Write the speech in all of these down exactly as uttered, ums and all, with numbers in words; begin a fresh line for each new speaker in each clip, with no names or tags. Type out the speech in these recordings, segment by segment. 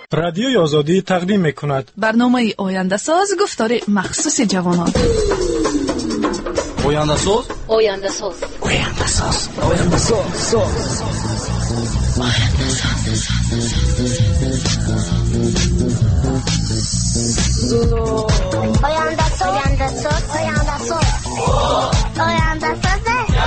رادیوی آزادی تقدیم می‌کند
برنامه آینده ساز گفتار مخصوص جوانان.
آینده ساز
آینده ساز
آینده ساز آینده ساز
آینده ساز آینده ساز آینده ساز آینده ساز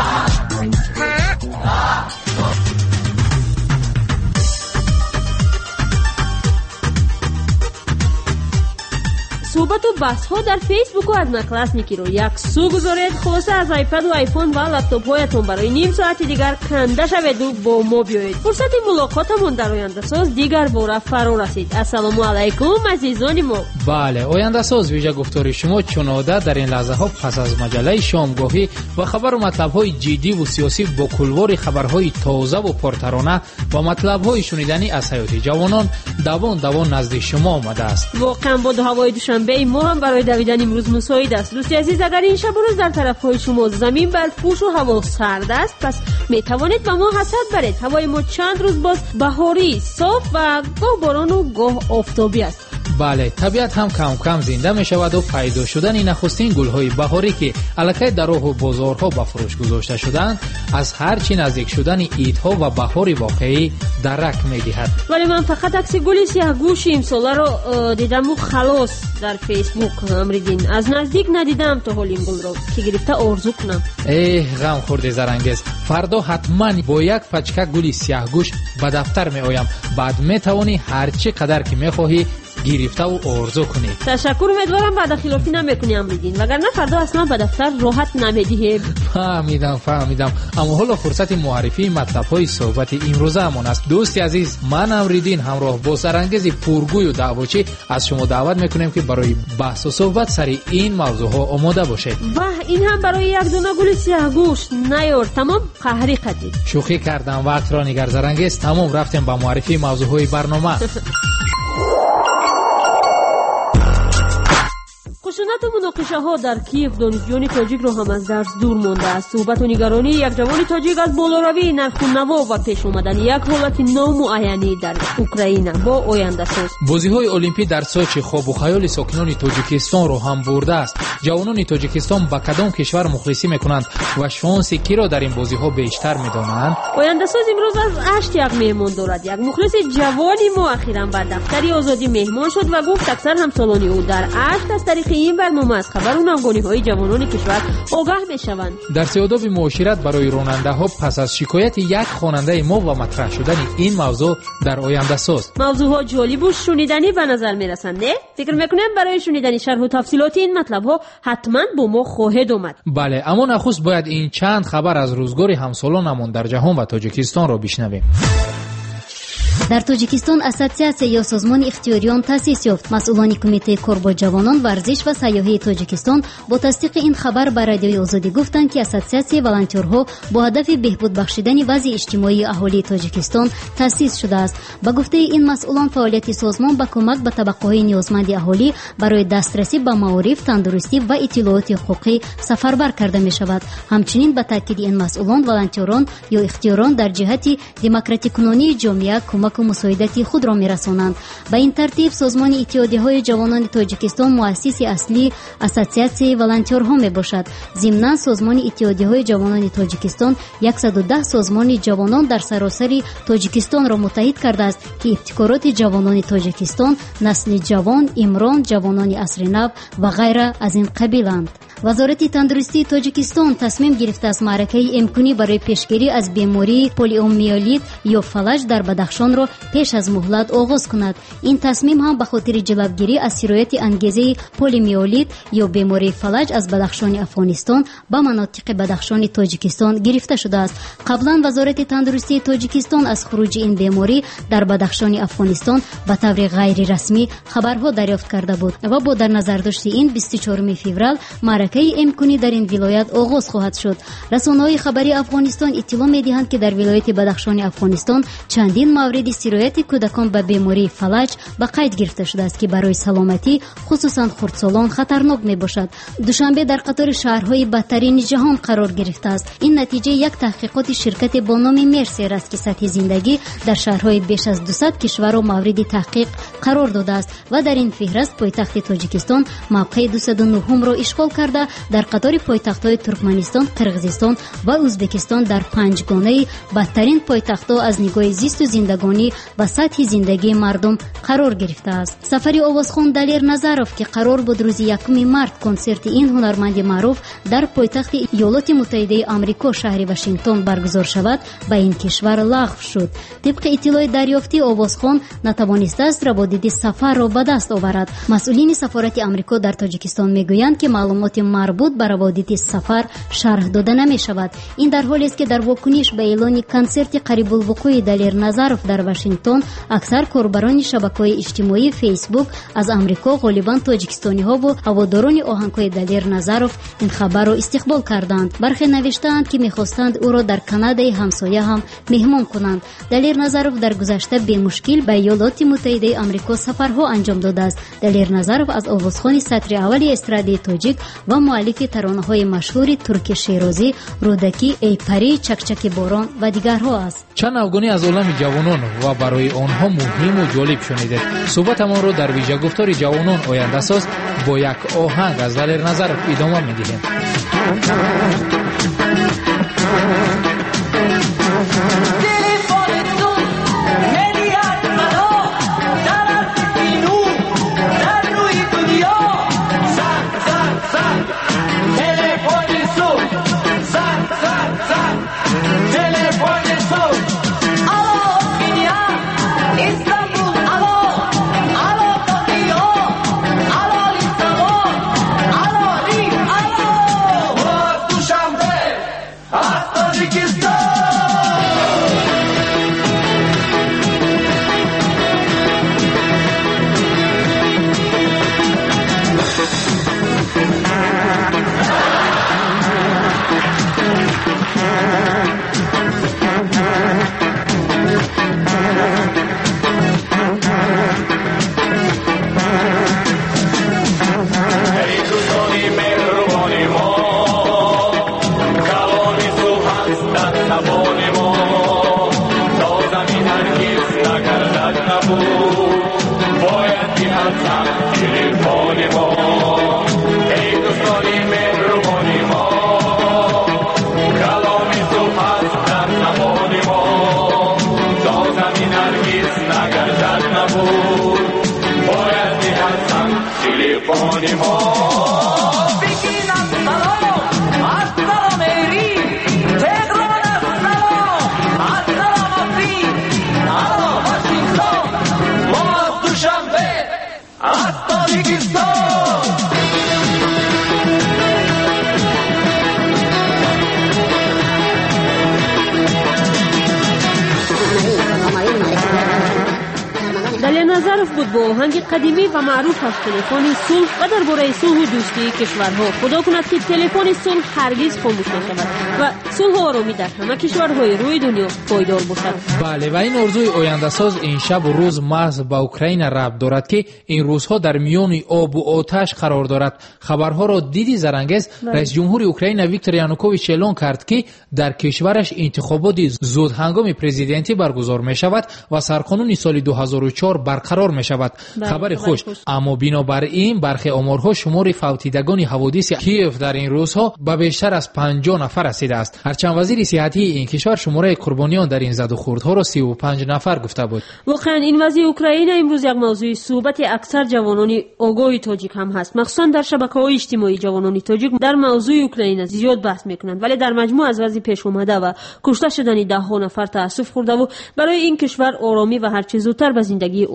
صحبت و بحث ها در فیسبوک و از نکلاسنیکی رو یک سو گذارید. خلاصه از آیپد و آیفون و لپتاپ هایتون برای نیم ساعت دیگر کنده شوید و با ما بیایید. فرصت ملاقاتمون در آینده ساز دیگر باره فرا رسید. السلام علیکم عزیزان ما.
بله، آینده ساز ویژه گفتار شما چنوده در این لحظه ها پس از مجله شامگاهی و خبر و مطلب های جدی و سیاسی با کلوار خبرهای تازه و پرترانه و مطلب های شنیدنی از حیات جوانان دوان دوان نزد شما آمده است.
واقعا با هوای دوشنبه ما هم برای دویدن امروز مساعد است. دوستی عزیز، اگر این شب و روز در طرف های شما زمین برفپوش و هوا سرد است، پس می توانید با ما حسد برید. هوای ما چند روز باز بهاری، صاف و گاه باران و گاه آفتابی است.
بله، طبیعت هم کم کم زنده می شود و پیدا شدن نخستین گل‌های بهاری که الکی در راه و بازارها به فروش گذاشته شدند از هر چی نزدیک شدن عیدها و بهار واقعی درک می دهد.
ولی من فقط عکس گل سیاه‌گوش امساله رو دیدم و خلاص در فیسبوک امریدین. از نزدیک ندیدم تا حال این گل رو که گرفته آرزو کنم.
ای غم خورده زرانگیز، فردا حتما با یک پچکه گل سیاه‌گوش به دفتر می آیم. بعد می توانی هر چی قدر که می خواهی گرفته و آرزو کنی.
تشکر، امیدوارم بعد خلافی نمیکنی امریدین، وگرنه فردا اصلا به دفتر راحت نمیدی.
فهمیدم فهمیدم اما حالا فرصت معرفی مطلب های صحبت امروزه همون است. دوستی عزیز، من امریدین همراه با سرانگیز پرگوی و دعواچی از شما دعوت میکنیم که برای بحث و صحبت سر این موضوع ها آماده باشید.
واه، این هم برای یک دونه گل سیاه‌گوش نیار. تمام قهری قدید.
شوخی کردم، وقت را نگر زرانگیز. تمام رفتیم با معرفی موضوع های برنامه. خشونت و مناقشه ها در کیف دانشجویان تاجیک را هم از درس دور مانده است. صحبت و نگرانی یک جوان تاجیک از بالاروی نرخ نوا و پیش آمدن یک حالت نامعینی در اوکراین با آینده ساز. بازی های المپی در سوچی خواب و خیال ساکنان تاجیکستان را هم برده است. جوانان تاجیکستان با کدام کشور مخلصی میکنند و شانس کی را در این بازی ها بیشتر میدانند؟ آینده ساز امروز از اشت یک مهمان دارد. یک مخلص جوانی ما اخیراً به دفتر آزادی مهمان شد و گفت اکثر همسالان او در اشت از طریق این برنامه از خبر و نامگانی های جوانان کشور آگاه میشوند. در سیاداب معاشرت برای راننده ها پس از شکایت یک خواننده ما و مطرح شدن این موضوع در آینده ساز، موضوع ها جالب و شنیدنی به نظر میرسند. نه فکر میکنم برای شنیدن شرح و تفصیلات این مطلب ها حتما با ما خواهد اومد. بله، اما نخست باید این چند خبر از روزگار همسالانمون در جهان و تاجیکستان را بشنویم.
در تاجیکستان اسوسیاسیا یا سازمان اختیاریان تأسیس یافت. مسئولان کمیته کار با جوانان، ورزش و سیاحت تاجیکستان با تصدیق این خبر به رادیوی آزادی گفتند که اسوسیاسیای والنتیرها با هدف بهبود بخشیدن وضع اجتماعی اهالی تاجیکستان تأسیس شده است. با گفته این مسئولان، فعالیت سازمان با کمک به طبقه‌های نیازمند اهالی برای دسترسی به معارف، تندرستی و اطلاعات حقوقی سفربر کرده می شود. همچنین به تاکید این مسئولان، والنتیران یا اختیاران در جهت دموکراتیک کنونی جامعه کمک و مساعدت خود را می‌رسانند. به این ترتیب سازمان اتحادیه‌های جوانان تاجیکستان مؤسس اصلی اسوسیاسیای والنتیرها میباشد. ضمناً سازمان اتحادیه‌های جوانان تاجیکستان صد و ده سازمان جوانان در سراسر تاجیکستان را متحد کرده است که ابتکارات جوانان تاجیکستان، نسل جوان، امران، جوانان عصر نو و غیره از این قبیلند. وزارت تندرستی تاجیکستان تصمیم گرفته است معرکه امکانی برای پیشگیری از بیماری پولیومیالیت یا فلج در بدخشان را پیش از مهلت آغاز کند. این تصمیم هم به خاطر جلوگیری از سرایت انگیزه پولیومیالیت یا بیماری فلج از بدخشان افغانستان به مناطق بدخشان تاجیکستان گرفته شده است. قبلا وزارت تندرستی تاجیکستان از خروج این بیماری در بدخشان افغانستان به طور غیر رسمی خبرها دریافت کرده بود و با در نظر داشت این بیست و چهارم فوریه معرکه امکنی در این ولایت آغاز خواهد شد. رسانه‌های خبری افغانستان اطلاع می‌دهند که در ولایت بدخشان افغانستان چندین مورد سرایت کودکان به بیماری فلج به قید گرفته شده است که برای سلامتی خصوصا خردسالان خطرناک میباشد. دوشنبه در قطار شهرهای بدترین جهان قرار گرفته است. این نتیجه یک تحقیقات شرکت با نام مرسر است که سطح زندگی در شهرهای بیش از دویست کشور را مورد تحقیق قرار داده است و در این فهرست پایتخت تاجیکستان موقع دویست و نه را اشغال کرده در قطار پایتخت‌های ترکمنستان، قرقیزستان و ازبکستان در پنجگانه بدترین پایتخت‌ها از نگاه زیست و زندگانی و سطح زندگی مردم قرار گرفته است. سفری آوازخوان دلیر نظروف که قرار بود روز یکم مارس کنسرت این هنرمند معروف در پایتخت ایالات متحده آمریکا شهر واشنگتن برگزار شود به این کشور لغو شد. طبق اطلاع دریافتی آوازخوان نتوانسته است روابط سفر را به دست آورد. مسئولین سفارت آمریکا در تاجیکستان میگویند که معلومات مربوط به روابط سفر شرح داده نمی شود. این در حالی است که در واکنش به اعلان کنسرت قریب الوقوع دلیر نظروف در واشنگتن اکثر کاربران شبکه‌های اجتماعی فیسبوک از آمریکا غالباً تاجیکستانی‌ها و هواداران آهنگ‌های دلیر نظروف این خبر را استقبال کردند. برخی نوشتند که می‌خواستند او را در کانادای همسایه هم مهمان کنند. دلیر نظروف در گذشته به مشکل به ایالات متحده آمریکا سفرها انجام داده است. دلیر نظروف از آوازخوان سطر اول استرادی تاجیک و مؤلف ترانه‌های مشهور ترک شیرازی، رودکی، ای پری، چکچک باران و دیگرها است.
چند افغانی از عالم جوانان و برای آنها مهم و جالب شنیدید. صحبتمان را در ویژه گفتار جوانان آینده ساز با یک آهنگ از دلیر نظروف ادامه می‌دهیم.
دلیر نظروف بود با آهنگ قدیمی و معروف از تلفن صلح و درباره صلح و دوستی کشورها. خدا کند که تلفن صلح هرگز خاموش نشود و صلح و آرامی در همه کشورهای روی دنیا پایدار باشد.
بله، و این آرزوی آینده ساز این شب و روز محض به اوکراین ربط دارد که این روزها در میان آب و آتش قرار دارد. خبرها را دیدی زرانگیز. رئیس جمهور اوکراین ویکتور یانوکوویچ اعلان کرد که در کشورش انتخابات زود هنگام پرزیدنتی برگزار می شود و سرقانون سال دو هزار و چهار برقرار می شود. خبر خوش، اما بنابراین برخی آمارها شمار فوتیدگان حوادث کیف در این روزها به بیشتر از پنجاه نفر رسیده است. هرچند وزیر صحتی این کشور شماره قربانیان در این زد و خوردها را سی و پنج نفر گفته بود.
واقعا این وضع اوکراین امروز یک موضوع صحبت اکثر جوانان آگاه تاجیک هم هست. مخصوصا در شبکه‌های اجتماعی جوانان تاجیک در موضوع اوکراین زیاد بحث میکنند، ولی در مجموع از وضع پیش اومده و کشته شدن ده ها نفر تأسف خورده و برای این کشور آرامی و هر چه زودتر به زندگی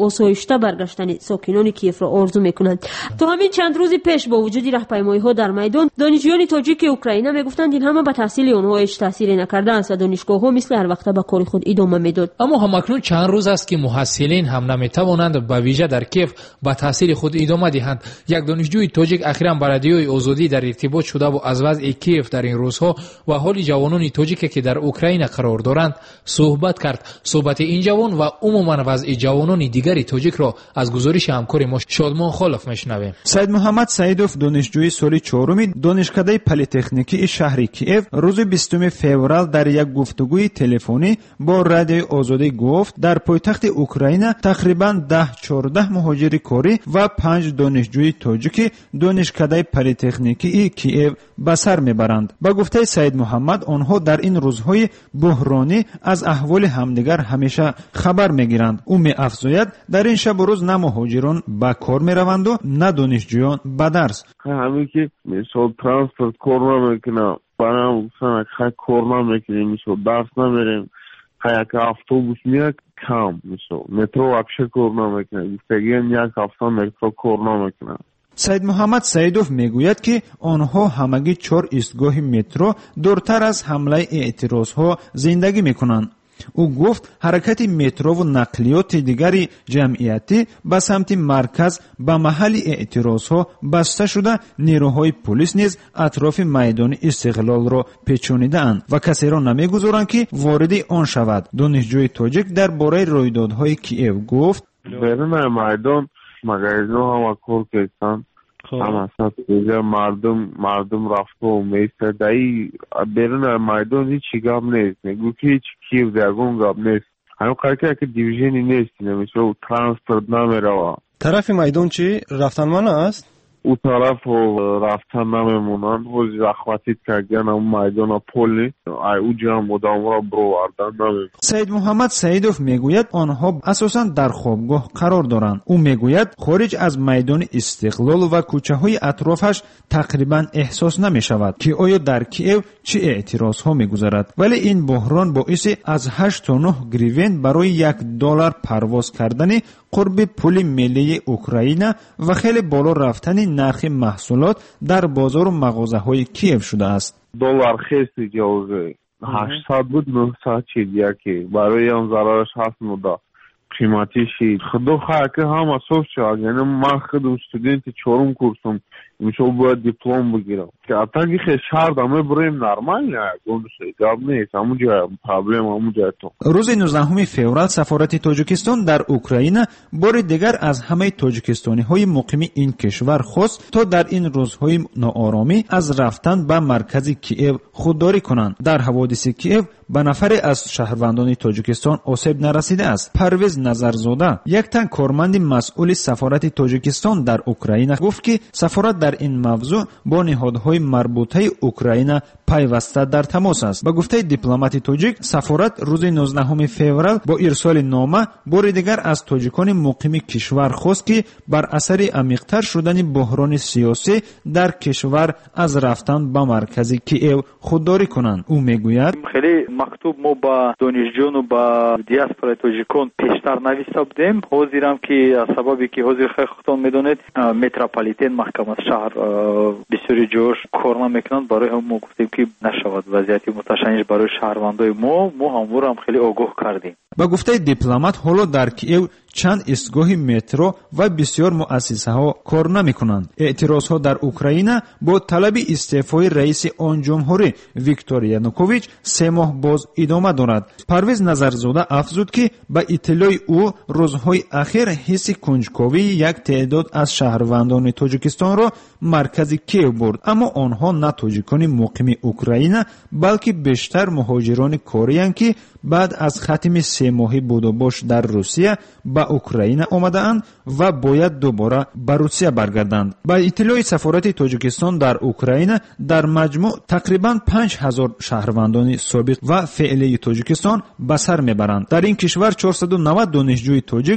آسایشته برگشتن ساکنان کیف را آرزو میکنند. تا همین چند روز پیش با وجود راهپیمایی‌ها در میدان، دانشجویان تاجیک اوکراین میگفتند این همه به تحصیل آنها هیچ تأثیری نکرده است و دانشگاه‌ها مثل هر وقت به کار خود ادامه میداد.
اما همکنون چند روز است که محصلین هم نمیتوانند به ویژه در کیف به تحصیل خود ادامه دهند. یک دانشجوی تاجیک اخیراً با رادیوی آزادی در ارتباط شده و از وضع کیف در این روزها و حال جوانان تاجیک که در اوکراین قرار دارند صحبت کرد. صحبت این جوان و عموما وضع جوانان دیگری تاجیک را از گزارش همکار ما شادمان خالف میشنویم.
سید محمد سعیدوف دانشجوی سال چهارم دانشکده پلی‌تکنیکی شهر کیف روز بیستم فوریه در یک گفتگوی تلفنی با رادیوی آزادی گفت در پایتخت اوکراین تقریباً ده چهارده مهاجر کاری و پنج دانشجوی تاجیک دانشکده پلی‌تکنیکی کیف به سر میبرند. با گفته سید محمد آنها در این روزهای بحرانی از احوال همدیگر همیشه خبر میگیرند. او می‌افزاید در این شب و روز نه مهاجران به کار میروند و نه دانشجویان به درس.
همین که مثلا ترانسپورت کار نمیکنه، برام سنک خیلی کار نمیکنیم، مثلا درس نمیریم، خیلی که اتوبوس میاد کم، مثلا مترو واقعا کار نمیکنه، دیگه یک هفته مترو کار نمیکنه.
سید محمد سعیدوف میگوید که آنها همگی چهار ایستگاه مترو دورتر از حمله اعتراضها زندگی میکنند. او گفت حرکت مترو و نقلیات دیگری جمعیتی به سمت مرکز به محل اعتراضها بسته شده، نیروهای پلیس نیز اطراف میدان استقلال را پیچانیده‌اند و کسی را نمیگذارند که وارد آن شود. دانشجوی تاجیک درباره رویدادهای کیف گفت
برن میدان مغازه‌ها هم کار کردن، هم اصلا دیگر مردم مردم رفته و میسته دایی برن میدان هیچی گاب نیست، نگو که هیچ کیف درگون گاب نیست، همون قراره که دیویژنی نیست، نمیشه ترانسپورت نمیره.
طرف میدان چی؟ رفتن من است؟
او طرف رفتن نمیمونن، روزی رخوتی کردن اون میدان پلی او جا مدام را برواردن نمیم.
سید محمد سعیدوف میگوید آنها اساساً در خوابگاه قرار دارند. او میگوید خارج از میدان استقلال و کوچه های اطرافش تقریبا احساس نمی شود که آیا در کیف چه اعتراض ها میگذرد، ولی این بحران باعث از هشت تا نه گریوین برای یک دلار پرواز کردن قرب پول ملی اوکراین و خیلی بالا رفتن نرخ محصولات در بازار و مغازه های کیف شده است.
دلار خیلی جوزه هشتصد بود نهصد چید یکی برای آن ضررش هست نودا قیمتی شید خدا خواهد که هم اصاف شد. یعنی من خودم استودنت چهارم کورسم میشه باید دیپلم بگیرم که اتاقی خیلی شهر دامه برایم نرمال نه گونسه گاب نیست، همون جای پرابلم همون جای تو.
روز نوزدهم فوریه سفارت تاجیکستان در اوکراین بار دیگر از همه تاجیکستانی های مقیم این کشور خواست تا در این روزهای ناآرامی از رفتن به مرکز کیف خودداری کنند. در حوادث کیف به نفر از شهروندان تاجیکستان آسیب نرسیده است. پرویز نظرزاده یک تن کارمند مسئول سفارت تاجیکستان در اوکراین گفت که سفارت در این موضوع با نهادهای مربوطه اوکراین پیوسته در تماس است. با گفته دیپلمات تاجیک سفارت روز نوزدهم فوریه با ارسال نامه بار دیگر از تاجیکان مقیم کشور خواست که بر اثر عمیق‌تر شدن بحران سیاسی در کشور از رفتن به مرکز کیف خودداری کنند. او میگوید
خیلی مکتوب ما با دانشجویان و با دیاسپورای تاجیکان پیشتر نوشته بودیم. حاضرم که از سببی که حاضر خودتون میدونید متروپولیتن محکمه شهر بسیاری جوش کار نمیکنند، برای هم ما گفتیم که نشود وضعیت متشنج برای شهروندای ما ما همواره هم خیلی آگاه کردیم.
با گفته دیپلمات حالا در کیف چند ایستگاه مترو و بسیار مؤسسه ها کار نمی کنند. اعتراض ها در اوکراین با طلب استعفای رئیس آن جمهوری ویکتور یانوکوویچ سه ماه باز ادامه دارد. پرویز نظرزاده افزود که با اطلاع او روزهای اخیر حس کنجکاوی یک تعداد از شهروندان تاجیکستان را مرکز کیف برد، اما آنها نه تاجیکان مقیم اوکراین بلکه بیشتر مهاجران کاری‌اند که بعد از ختم سه ماهی بود و باش در روسیه به اوکراین آمده‌اند و باید دوباره به روسیه برگردند. با اطلاع سفارت تاجیکستان در اوکراین در مجموع تقریباً پنج هزار شهروندان سابق و فعلی تاجیکستان به سر میبرند. در این کشور چهارصد و نود دانشجوی تاجیک نیز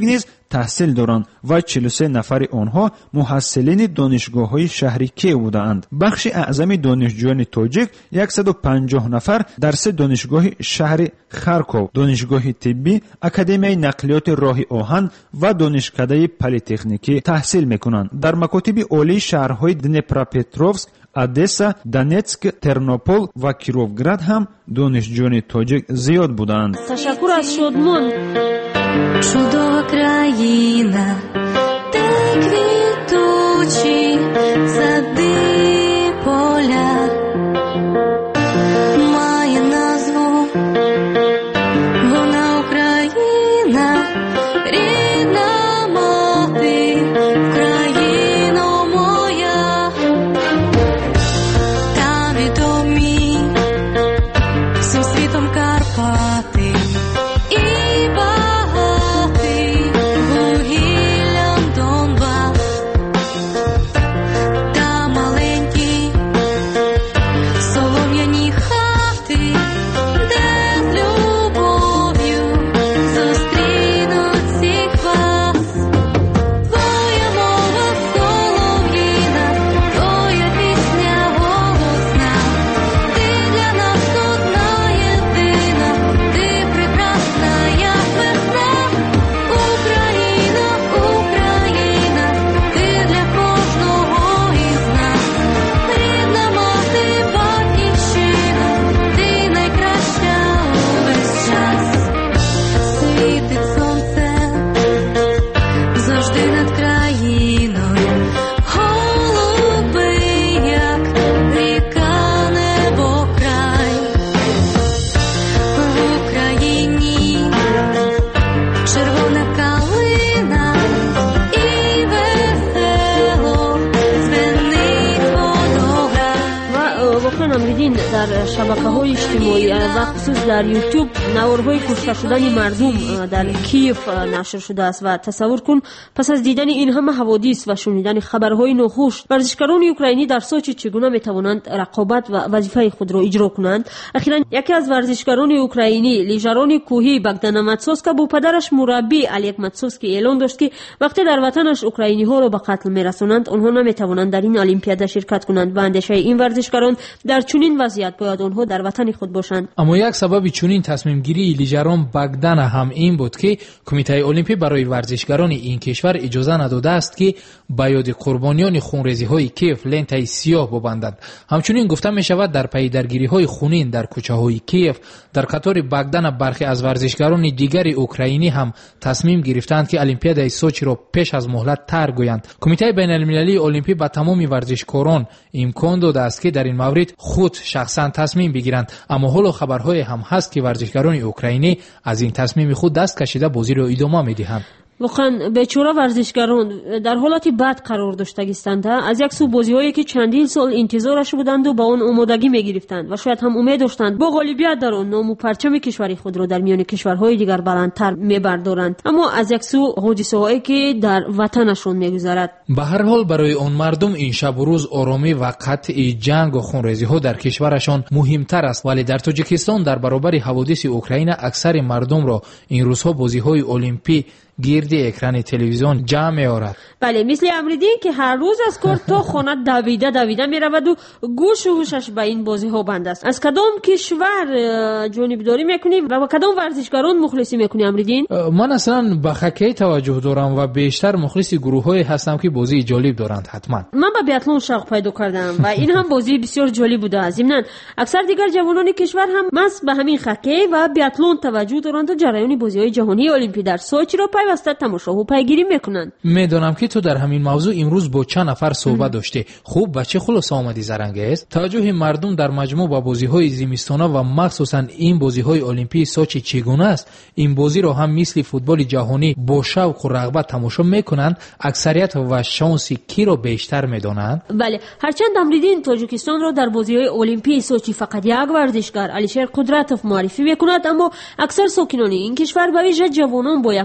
تحصیل دارند و چهل و سه نفر آنها محصلین دانشگاه‌های شهری کیف بودند. بخش اعظم دانشجویان تاجیک صد و پنجاه نفر در سه دانشگاه شهر خارکوف، دانشگاه طبی، اکادمیای نقلیات راه آهن و دانشکده پلی‌تکنیکی تحصیل می‌کنند. در مکاتب عالی شهرهای دنیپروپتروفسک، одесса, دونецک، ترنوپول و کیرووگراد هم دانشجویان تاجیک زیاد بودند.
تشکر از شادمان.
Чудова країна, де квітучі сади поля, має назву, вона Україна, рідна мати, Україно моя, там відомі всім світом Карпати і
در شبکه‌های اجتماعی و خصوص در یوتیوب نوارهای کشته شدن مردم در کیف نشر شده است و تصور کن پس از دیدن این همه حوادث و شنیدن خبرهای ناخوش، ورزشکاران اوکراینی در سوچی چگونه میتوانند رقابت و وظیفه خود را اجرا کنند. اخیراً یکی از ورزشکاران اوکراینی، لیژران کوهی بогдана ماتسوفسکا، با پدرش مربی الک ماتسوفسکی اعلان داشت که وقتی در وطنش اوکراینی ها را به قتل میرسانند، آنها نمیتوانند در این المپیاد شرکت کنند و اندیشه این ورزشکاران در چنین وضعیت باید آنها در وطن خود باشند.
اما یک سبب چنین تصمیم گیری لیژران بогдана هم این بود که کمیته المپی برای ورزشکاران این کشور اجازه نداده است که به یاد قربانیان خونریزی های کیف لنتای سیاه ببندند. همچنین گفته می شود در پی درگیری های خونین در کوچه های کیف در قطار بогдана برخی از ورزشکاران دیگر اوکراینی هم تصمیم گرفتند که المپیاد سوچی را پیش از مهلت ترک گویند. کمیته بین المللی المپی به تمام ورزشکاران امکان داده است که در این مورد خود شخصا تصمیم بگیرند، اما حالا خبرهای هم هست که ورزشکاران اوکراینی از این تصمیم خود دست کشیده بازی را ادامه میدهند.
واقعا بیچاره ورزشکاران در حالتی بد قرار داشتند. از یک سو بازی‌هایی که چندین سال انتظارش بودند و با آن آمادگی می‌گرفتند و شاید هم امید داشتند با غالبیت در آن نام و پرچم کشوری خود را در میان کشورهای دیگر بلندتر می‌بردارند، اما از یک سو حادثه‌هایی که در وطنشون می‌گذرد.
به هر حال برای آن مردم این شب و روز آرامی و قطع جنگ و خونریزی‌ها در کشورشان مهمتر است، ولی در تاجیکستان در برابر حوادث اوکراین اکثر مردم را این روزها بازی‌های المپی گرد اکران تلویزیون جمع می‌آورد.
بله، مثل امریدین که هر روز از کار تا خانه دویده دویده می‌رود و گوش و هوشش به این بازی‌ها بند است. از کدام کشور جانبداری می‌کنی و با کدام ورزشکاران مخلصی می‌کنی امریدین؟
من اصلا به هاکی توجه دارم و بیشتر مخلص گروه‌های هستم که بازی جالب دارند. حتما
من به بیاتلون شوق پیدا کردم و این هم بازی بسیار جالب بوده است. ضمن اکثر دیگر جوانان کشور هم مست به همین هاکی و بیاتلون توجه دارند و جریان بازی‌های جهانی المپی در سوچی را پیوسته تماشا و پیگیری میکنند.
میدونم که تو در همین موضوع امروز با چند نفر صحبت داشتی. خوب بچه خلاص آمدی زرنگیز. توجه مردم در مجموع با بازی‌های زمستانه و مخصوصا این بازی‌های المپی سوچی چگونه است؟ این بازی را هم مثل فوتبال جهانی با شوق و رغبت تماشا میکنند. اکثریت و شانس کی را بیشتر میدونند؟
بله، هرچند امریدین تاجیکستان را در بازی‌های المپی سوچی فقط یک ورزشکار علیشیر قدرتوف معرفی میکند، اما اکثر ساکنان این کشور به ویژه جوانان با یک شوق و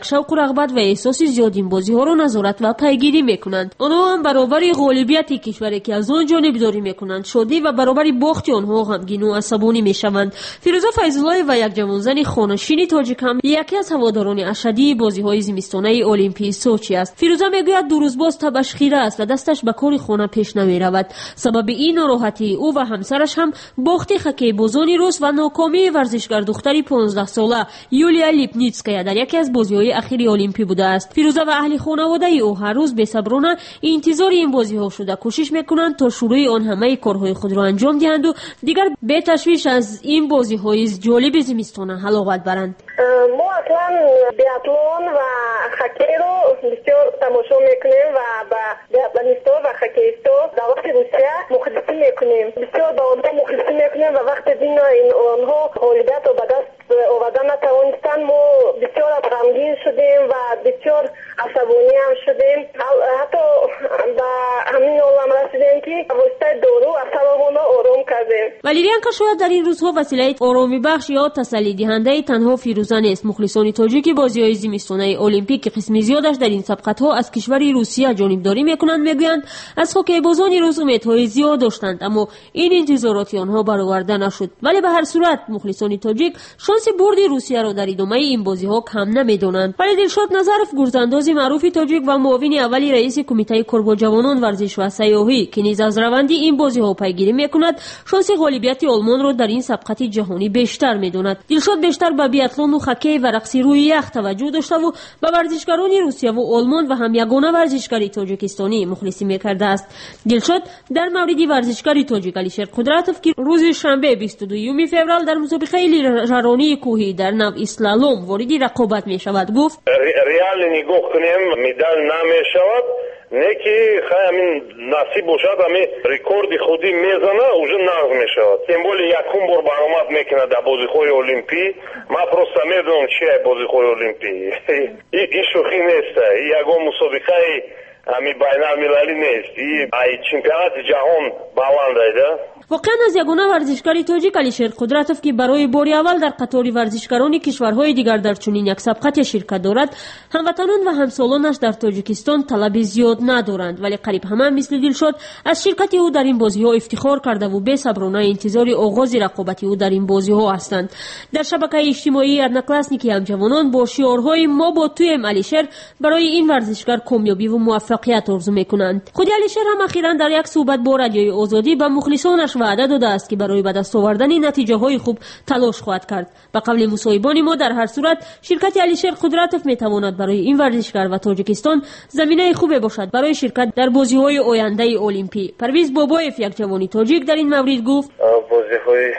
رغبت و احساس زیاد این بازی‌ها را نظارت و پیگیری می‌کنند. آنها هم برابر غالبیت کشوری که از آن جانبداری می‌کنند شادی و برابر باخت آنها غمگین و عصبانی می‌شوند. فیروزه فیض‌الله و یک جوانزن خانه‌شین تاجیک هم یکی از هواداران اشدی بازی‌های زمستانه المپیک سوچی است. فیروزه میگوید دو روز باز تبش خیره است و دستش به کار خانه پیش نمی‌رود. سبب این ناراحتی او و همسرش هم باخت خکی بازان روس و ناکامی ورزشگر دختری پانزده ساله یولیا لیپنیتسکایا در یکی از بازی‌های اخیر المپیک بوده است. فیروزه و اهل خانواده او هر روز بی‌صبرانه انتظار این بازی‌ها شده کوشش می‌کنند تا شروع آن همه کارهای خود را انجام دهند و دیگر به تشویش از این بازی‌های جالب زمستانه حلاوت برند.
ما اصلا بیاتلون و خاکی رو بسیار تماشا میکنیم و با بیاتلونیستا و خاکیستا در وقت روسیه مخلصی میکنیم. بسیار با آنها مخلصی میکنیم و وقت دین آنها غالبیت رو به دست آوردن نتوانستن ما بسیار غمگین شدیم و بسیار عصبانی هم شدیم. حتی به همین عالم رسیدیم که واسطه دارو عصبمون رو آروم کردیم.
ولیریان که شاید در این روزها وسیله آرامی بخش یا تسلی دهنده تنها فیروزه نیست. مخلصان تاجیک بازی‌های زمستانه المپیک که قسم زیادش در این سبقت‌ها از کشور روسیه جانبداری می‌کنند میگویند از هاکی بازان روس امیدهای زیاد داشتند اما این انتظارات آنها برآورده نشد. ولی به هر صورت مخلصان تاجیک شانس برد روسیه را در ادامه این بازی‌ها کم نمی‌دانند. ولی دلشاد نظرف گرزانداز معروف تاجیک و معاون اولی رئیس کمیته کوربو جوانان ورزش و سیاحی که نیز از روند این بازی‌ها پیگیری می‌کند شانس غالبیت آلمان را در این سبقت جهانی بیشتر می‌داند. دلشاد بیشتر به بیاتلون و خاکی و رقص روی یخ توجه داشته و به ورزشکاران روسیه و آلمان و هم یگانه ورزشکاری تاجیکستانی مخلصی می‌کرده است. دلشاد در مورد ورزشکاری تاجیک علیشیر قدرتوف که روز شنبه بیست و دوم فوریه در مسابقه رانی کوهی در نو اسلالوم وارد رقابت می‌شود گفت
ریال نگاه کنیم مدال نمی‌شود نه که همین نصیب باشد همین رکورد خودی میزنه اوج نقض میشود. تیم بول یکم بار برآمد میکنه در بازی‌های المپیک. ما پروستا میدونم چیه بازی‌های المپیک. این شوخی نیست. این یگان مسابقه همین بین‌المللی نیست. این چمپیونات جهان باوندایده.
واقعا از یگانه ورزشکاری تاجیک علیشیر قدرتوف که برای بار اول در قطار ورزشکاران کشورهای دیگر در چنین یک سبقت شرکت دارد هموطنان و همسالانش در تاجیکستان طلب زیاد ندارند ولی قریب همه مثل دلشاد از شرکت او در این بازی‌ها افتخار کرده و بی‌صبرانه انتظار آغاز رقابت او در این بازی‌ها هستند. در شبکه اجتماعی ارنکلاسنیکی همجوانان با شعارهای ما با تویم علیشیر برای این ورزشکار کامیابی و موفقیت آرزو می‌کنند. خود علیشیر هم اخیراً در یک صحبت با رادیوی آزادی به مخلصانش وعده داده است که برای به دست آوردن نتیجه‌های خوب تلاش خواهد کرد. به قول مصاحبان ما در هر صورت شرکت علیشیر قدرتوف میتواند برای این ورزشکار و تاجیکستان زمینه خوبی باشد برای شرکت در بازی‌های آینده المپیک. پرویز بابایف یک جوانی تاجیک در این مورد گفت
بازی‌های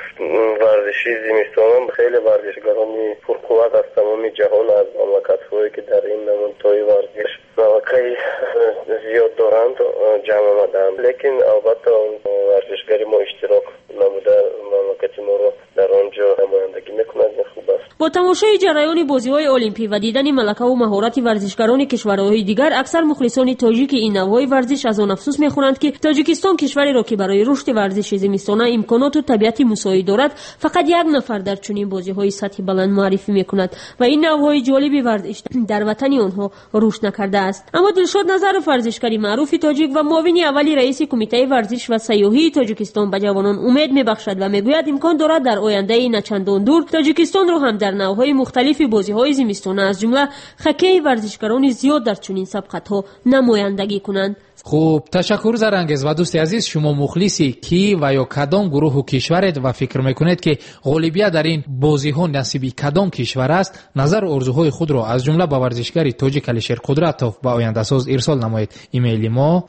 ورزشی زمستان خیلی ورزشکاران پرقوت از تمام جهان از مملکت‌هایی که در این نمونتای ورزش مواقعی زیاد دارند جمع آمدند لیکن البته ورزشکاری ما اشتراک نموده مملکت ما رو در آنجا نمایندگی میکند خوب است.
با تماشای جریان بازی‌های المپیک و دیدن ملکه و مهارت ورزشکاران کشورهای دیگر اکثر مخلصان تاجیک این نوع ورزش از آن افسوس می‌خورند که تاجیکستان کشوری را که برای رشد ورزش زمستانه امکانات و طبیعت مساعد دارد فقط یک نفر در چنین بازی‌های سطح بلند معرفی می‌کند و این نوع‌های جالب ورزش در وطن آنها رشد نکرده است. اما دلشاد نظر ورزشکاری معروف تاجیک و معاون اولی رئیس کمیته ورزش و سیاحی تاجیکستان به جوانان امید می‌بخشد و می‌گوید امکان دارد در آینده نه چندان دور تاجیکستان را هم در نوع‌های مختلف بازی‌های زمستانه از جمله خاکی ورزشکاران زیاد در چنین سبقت‌ها نمایندگی کنند.
خوب تشکر زرانگیز و دوست عزیز شما مخلصی کی و یا کدام گروه و کشورید و فکر میکنید که غالبیت در این بازی ها نصیبی کدام کشور است نظر و ارزوهای خود را از جمله با ورزشکاری تاجیک علیشیر قدرتوف با آینده ساز ارسال نمایید. ایمیل ما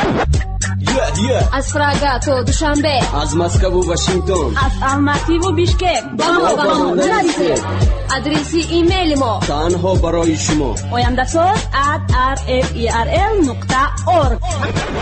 از فراگا تا دوشنبه
از مسکو و واشنگتن
از الماتی و بیشکک با ما با ما نرسید. ادرسی ایمیل ما
تنها برای شما
آینده ساز ات آر اف ای آر ال نقطه اورگ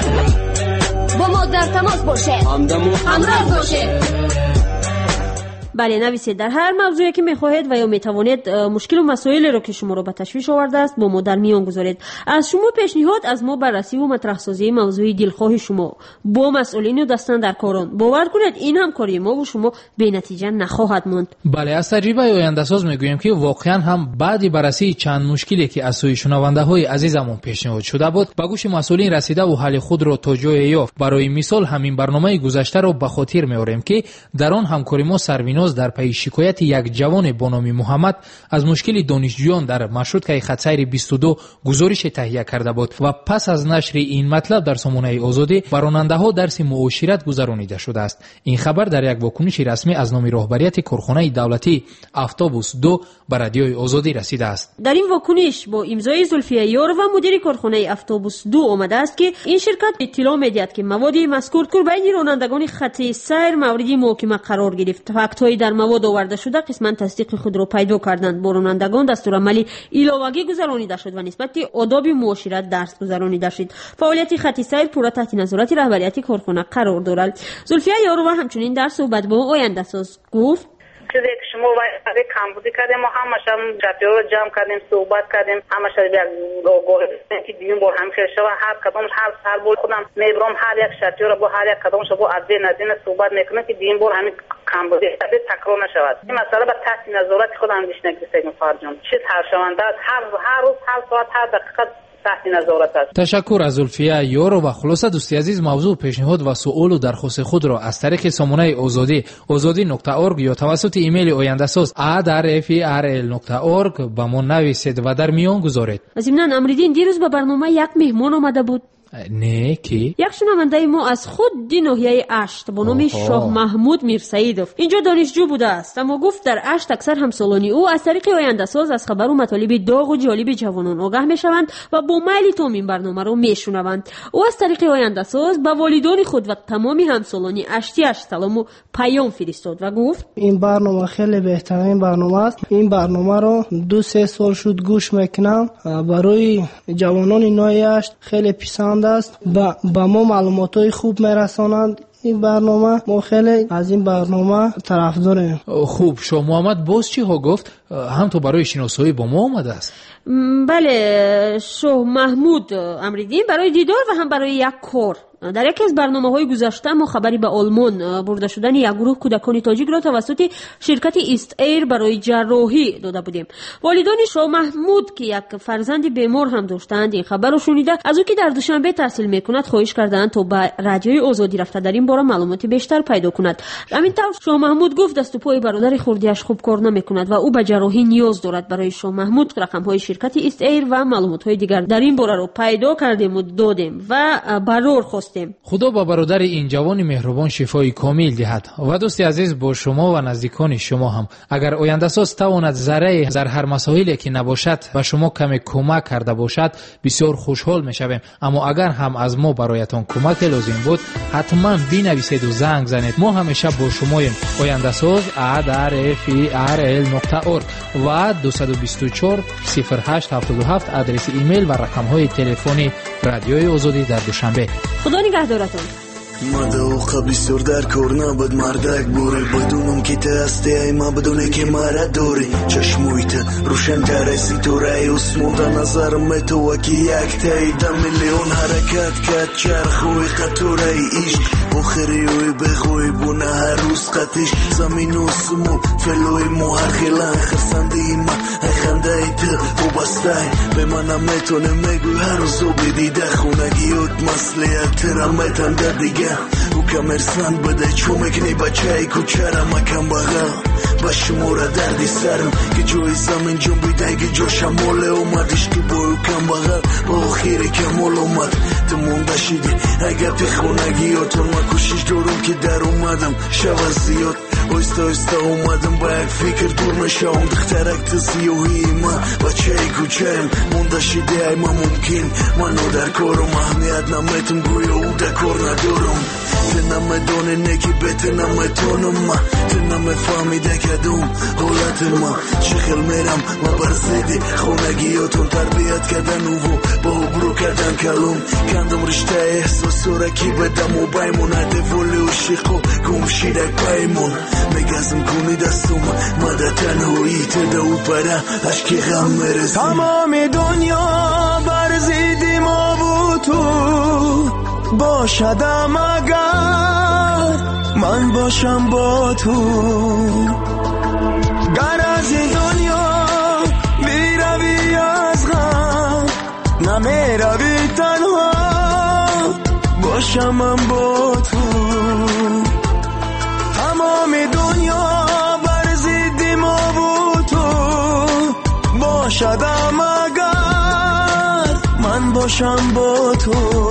با ما در تماس باشید.
همدم و
همراه باشید.
بله نویسید در هر موضوعی که میخواهید و یا میتوانید مشکل و مسائلی رو که شما رو به تشویش آورده است با ما در میان گذارید. از شما پیشنهاد از ما بررسی و مطرح سازی موضوع دلخواه شما با مسئولین و دستان در کاران. باور کنید این همکاری ما و شما به نتیجه نخواهد ماند.
بله از تجربه آینده ساز میگویم که واقعا هم بعد بررسی چند مشکلی که از سوی شنونده های عزیزمون پیشنهاد شده بود به گوش مسئولین رسیده و حل خود رو تا جای یافت. برای مثال همین برنامه گذشته رو به خاطر میاریم که در آن همکاری ما سرویناز در پی شکایت یک جوان با نام محمد از مشکل دانشجویان در مشروطه خطسیر بیست و دو گزارش تهیه کرده بود و پس از نشر این مطلب در سامانه آزادی به راننده ها درس معاشرت گذرانیده شده است. این خبر در یک واکنش رسمی از نام رهبریت کارخانه دولتی افتابوس دو به رادیوی آزادی رسیده است.
در این واکنش با امضای زلفیه یار و مدیر کارخانه افتابوس دو آمده است که این شرکت اطلاع می‌دهد که مواد مذکور که بین رانندگان خط سیر موردی محاکمه قرار گرفت. فاکت‌های در مواد آورده شده قسماً تصدیق خود را پیدا کردند. با رانندگان دستورالعملی علاوه‌ای گذرانیده شد و نسبت آداب معاشرت درس گذرانیده شد. فعالیت خط سیر پورا تحت نظارت رهبریت کارخانه قرار دارد. زلفیه یار و همچنین در صحبت با آینده ساز گفت
چیزی که شما واسه کمبودی کردیم ما همش هم شرطی رو جمع کردیم صحبت کردیم همش یک گوهر که دیون بار هم خیلی شوا هر کدومش هر هر بول خودم میبرم هر یک شرطی رو با هر یک کدومش با عدد ندین صحبت میکنم که دیون بار همین کمبودی کرده تکرار نشود. این مسئله به تحت نظارت خودم بیشتر گرفتیم فرجام چیز هر شونده هر هر روز هر ساعت هر دقیقه
تشکر از زلفیه یار و خلاصه دوستی عزیز موضوع پیشنهاد و سوال و درخواست خود را از طریق سامانه آزادی آزادی نقطه اورگ یا توسط ایمیل آینده ساز ا در اف ار ال نقطه اورگ با ما نویسید و در میان گذارید.
ضمن امریدین دیروز به برنامه یک مهمان آمده بود.
نه کی؟
یک شنونده ما از خود دی ناحیه اشت با نام شاه محمود میرسیدوف اینجا دانشجو بوده است اما گفت در اشت اکثر همسالانی او از طریق آینده ساز از خبر و مطالب داغ و جالب جوانان آگاه میشوند و با میل تام این برنامه رو میشنوند. او از طریق آینده ساز به والدان خود و تمامی همسالانی اشتیش سلام و پیام فرستاد و گفت
این برنامه خیلی بهترین برنامه است. این برنامه رو دو سه سال شد گوش میکنم. برای جوانان ناحیه اشت خیلی پسند است. با, با ما معلوماتای خوب میرسانند. این برنامه ما خیلی از این برنامه طرفداریم.
خوب شما محمد باز چی ها گفت؟ هم تو برای شناسایی با ما آمده است.
بله شاه محمود امریدین برای دیدار و هم برای یک کار در یکی از برنامه‌های گذشته ما خبری به آلمان برده شدن یک گروه کودکان تاجیک را توسط شرکت ایست ایر برای جراحی داده بودیم. والدان شاه محمود که یک فرزند بیمار هم داشتند این خبر را شنیده از او که در دوشنبه تحصیل میکند خواهش کردند تا به رادیوی آزادی رفته در این باره معلومات بیشتر پیدا کند. همینطور شاه محمود گفت دست و پای برادر خردیش خوب کار نمیکند و او به جراحی نیاز دارد. برای شاه محمود رقم‌های شرکت ایست ایر و معلومات‌های دیگر در این باره را پیدا کردیم و دادیم و برور خواستیم.
خدا با برادر این جوان مهربان شفای کامل دهد. و دوستی عزیز با شما و نزدیکان شما هم اگر آینده ساز تواند ذره در هر مسائلی که نباشد و شما کمی کمک کرده باشد بسیار خوشحال میشویم. اما اگر هم از ما برایتان کمک لازم بود حتما بنویسید و زنگ زنید. ما همیشه با شماییم. آینده ساز ا در اف ار ال نقطه اورگ و دو دو چهار صفر هشت هفت هفت آدرس ایمیل و رقم های تلفنی رادیوی آزادی در دوشنبه.
خدا نگهدارتون.
مدوقع بسیار در کار نبود مردک بوری بدونم که تا هستی ای ما بدونه که مرد داری چشمویت روشن ترسی تو رای اسمون در نظرم تو وکی یک تایی ده میلیون حرکت کت چرخوی قطوره ایش بخیری وی بخوی بونه هر روز قطیش زمین و سمو فلوی مو هر خیلن خرسنده ای ما ای خنده ای تو و بسته به منم میتونه میگوی هر روزو بدیده خونگیوت مسلیت ترمتن در دیگه او کمرسند بده چو مکنی بچه ای کوچرم اکم بغل با شموره دردی سرم که جوی زمین جون بیده که جو شماله اومدش که با او کم بغل با خیری کمال اومد تو مونده شدی اگر پی خونگی و تون ما کشش دارم که در اومدم شو زیاد اوستا اوستا اومدم با یک فکر دور نشام دخترک تسیوهی ما بچه ای کوچرم مونده شدی ای ما ممکن منو در کارم اهمیت نمیتون گویا او در کار ندارم تو نمه دانه نکی بته نمه تانم ما تو نمه فهمیده کدوم حالت ما چی خیل میرم و برزیدی خونگیاتون تربیت کردن و با برو کردن کلوم کندم رشته احساس و رکی بدم و بایمون ادولی و شیقو گم شیرک بایمون میگزم کنی دستم مده تنهایی تده و پره عشقی غم میرسیم
تمام دنیا برزیدی ما و تو باشدم اگر من باشم با تو گر از این دنیا میروی از غم نمیروی تنها باشم من با تو تمام دنیا برزیدی ما و تو باشدم اگر من باشم با تو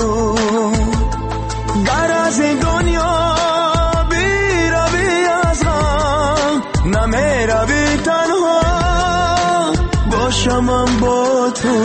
گر از این دنیا بیروی از غم نمیروی تنها باشم من با تو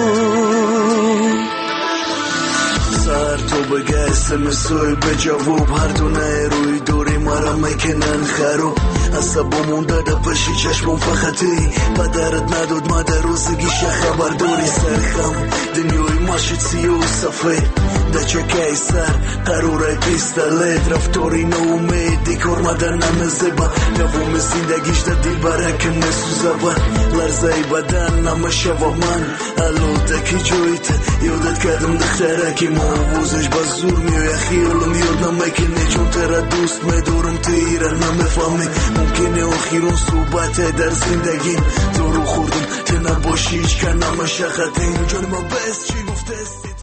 سر تو بگه اسمسوی به جواب هر دونه روی دوری مرا میکنن خراب عصبمون داده پشی چشمون فقطی پدرت نداد مادر روزگیش خبر دوری سرخم دنیای ماشید سیه و سفید ده چکه سر قراره پیستالت رفتاری نومید دیکار مدن نمزبا دوم زندگیش ده دیل برکه نسوزه با لرزه بدن نمشه و من الوده کی جویت یادت کردم دختره که موضوعش با زور میای خیالم یاد نمیکنه چون تره دوست میدارم تیره نمیفهمی ممکنه اخیرون صحبت در زندگیم تو رو خوردم که نباشی هیچ که نمشه خطیم جان ما بس چی گفته